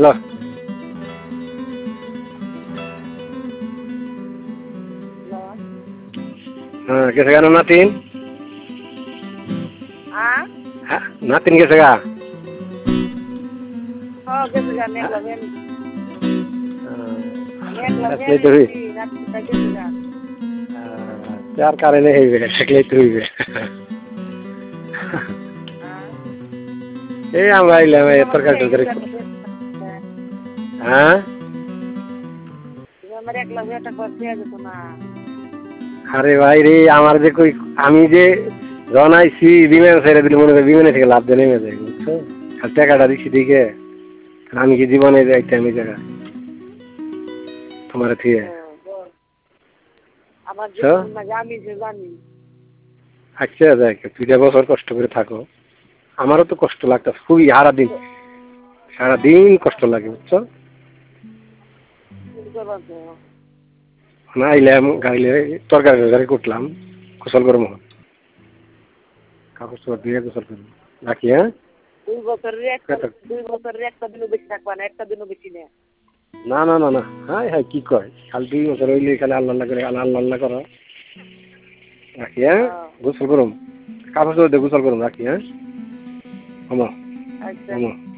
লো হ্যাঁ গেছে কেন নাতিন নাতিন গেছে গা চার কারণে হইবে থাকলেই তো হইবে এই আমরা আইলাম তরকারি টরকারি হ্যাঁ আরে ভাই রে আমার যে কই আমি যে জনাইছি বিমান ছেড়ে দিলে মনে করি বিমানে থেকে লাভ দিয়ে নেমে যায় বুঝছো আর টাকাটা দিচ্ছি দিকে আমি কি জীবনে যাইতাম এই জায়গা তোমার থেকে আচ্ছা দেখ 2 বছর কষ্ট করে থাকো আমারও তো কষ্ট লাগতো খুবই সারাদিন কষ্ট লাগে বুঝছো না আইলাম গাইলে তরকারি করলাম গোসল করবো কাপড় চোপড় দিয়ে গোসল করবো রাখি হ্যাঁ 2 বছরের একটা দিনও বেশি থাকবা না একটা দিনও বেশি না না না না না হাই হাই কি কয় খালি 2 বছর হইলে খালি আল্লাহ করে আল্লাহ করো রাখি হ্যাঁ গোসল করুম কাপড় চোপড় দিয়ে গোসল করুম রাখি হ্যাঁ আচ্ছা